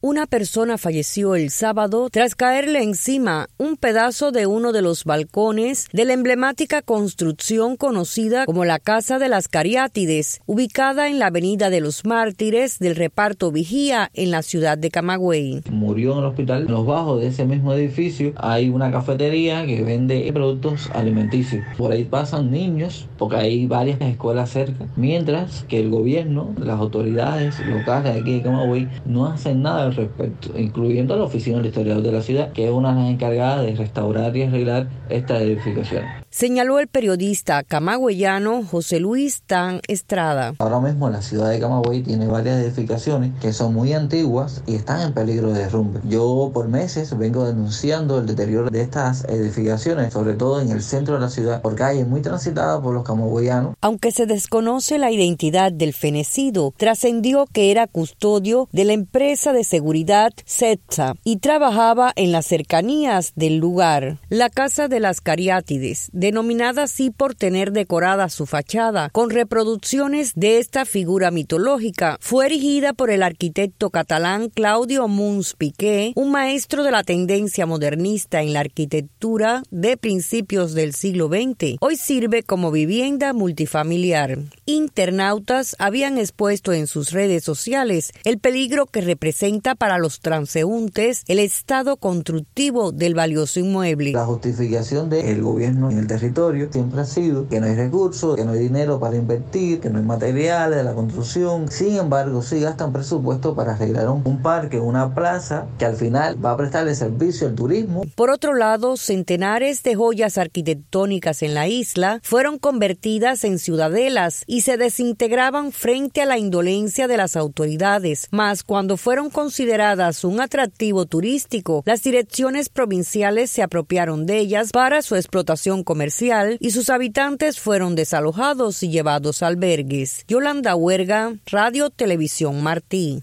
Una persona falleció el sábado tras caerle encima un pedazo de uno de los balcones de la emblemática construcción conocida como la Casa de las Cariátides, ubicada en la Avenida de los Mártires del reparto Vigía en la ciudad de Camagüey. Murió en el hospital. En los bajos de ese mismo edificio hay una cafetería que vende productos alimenticios. Por ahí pasan niños porque hay varias escuelas cerca, mientras que el gobierno, las autoridades locales de aquí de Camagüey no hacen nada al respecto, incluyendo la oficina del historiador de la ciudad, que es una de las encargadas de restaurar y arreglar esta edificación. Señaló el periodista camagüeyano José Luis Tan Estrada. Ahora mismo la ciudad de Camagüey tiene varias edificaciones que son muy antiguas y están en peligro de derrumbe. Yo por meses vengo denunciando el deterioro de estas edificaciones, sobre todo en el centro de la ciudad, por calles muy transitadas por los camagüeyanos. Aunque se desconoce la identidad del fenecido, trascendió que era custodio de la empresa de seguridad CETSA y trabajaba en las cercanías del lugar. La Casa de las Cariátides, denominada así por tener decorada su fachada con reproducciones de esta figura mitológica, fue erigida por el arquitecto catalán Claudio Muns Piqué, un maestro de la tendencia modernista en la arquitectura de principios del siglo XX. Hoy sirve como vivienda multifamiliar. Internautas habían expuesto en sus redes sociales el peligro que representa para los transeúntes el estado constructivo del valioso inmueble. La justificación del gobierno en el territorio siempre ha sido que no hay recursos, que no hay dinero para invertir, que no hay materiales de la construcción. Sin embargo, sí gastan presupuesto para arreglar un parque, una plaza, que al final va a prestarle servicio al turismo. Por otro lado, centenares de joyas arquitectónicas en la isla fueron convertidas en ciudadelas y se desintegraban frente a la indolencia de las autoridades. Mas cuando fueron consideradas un atractivo turístico, las direcciones provinciales se apropiaron de ellas para su explotación comercial y sus habitantes fueron desalojados y llevados a albergues. Yolanda Huerga, Radio Televisión Martí.